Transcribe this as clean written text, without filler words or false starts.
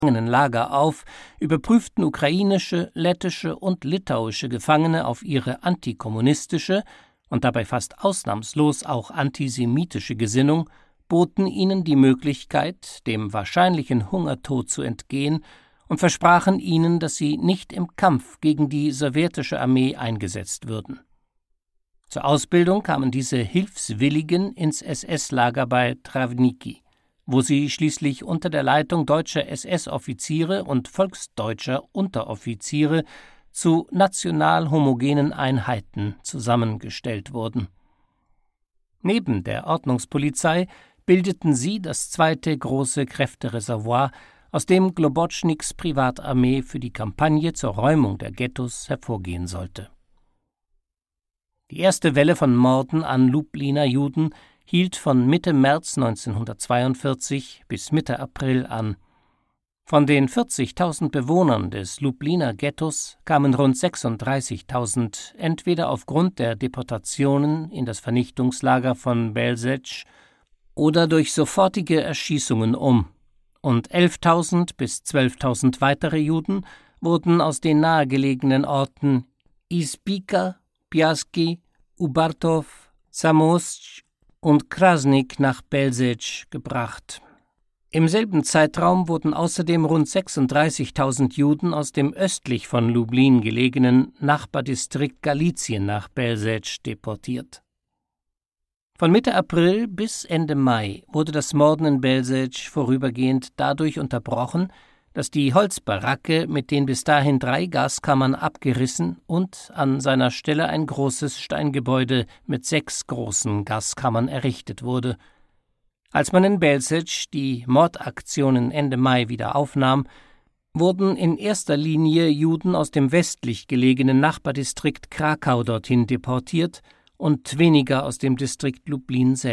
Lager auf, überprüften ukrainische, lettische und litauische Gefangene auf ihre antikommunistische und dabei fast ausnahmslos auch antisemitische Gesinnung, boten ihnen die Möglichkeit, dem wahrscheinlichen Hungertod zu entgehen und versprachen ihnen, dass sie nicht im Kampf gegen die sowjetische Armee eingesetzt würden. Zur Ausbildung kamen diese Hilfswilligen ins SS-Lager bei Travniki, wo sie schließlich unter der Leitung deutscher SS-Offiziere und volksdeutscher Unteroffiziere zu national homogenen Einheiten zusammengestellt wurden. Neben der Ordnungspolizei bildeten sie das zweite große Kräftereservoir, aus dem Globotschniks Privatarmee für die Kampagne zur Räumung der Ghettos hervorgehen sollte. Die erste Welle von Morden an Lubliner Juden hielt von Mitte März 1942 bis Mitte April an. Von den 40.000 Bewohnern des Lubliner Ghettos kamen rund 36.000 entweder aufgrund der Deportationen in das Vernichtungslager von Belzec oder durch sofortige Erschießungen um, und 11.000 bis 12.000 weitere Juden wurden aus den nahegelegenen Orten Ispica, Piaski, Ubartow, Zamość und Krasnik nach Belzec gebracht. Im selben Zeitraum wurden außerdem rund 36.000 Juden aus dem östlich von Lublin gelegenen Nachbardistrikt Galizien nach Belzec deportiert. Von Mitte April bis Ende Mai wurde das Morden in Belzec vorübergehend dadurch unterbrochen, dass die Holzbaracke mit den bis dahin 3 Gaskammern abgerissen und an seiner Stelle ein großes Steingebäude mit 6 großen Gaskammern errichtet wurde. Als man in Belzec die Mordaktionen Ende Mai wieder aufnahm, wurden in erster Linie Juden aus dem westlich gelegenen Nachbardistrikt Krakau dorthin deportiert und weniger aus dem Distrikt Lublin selbst.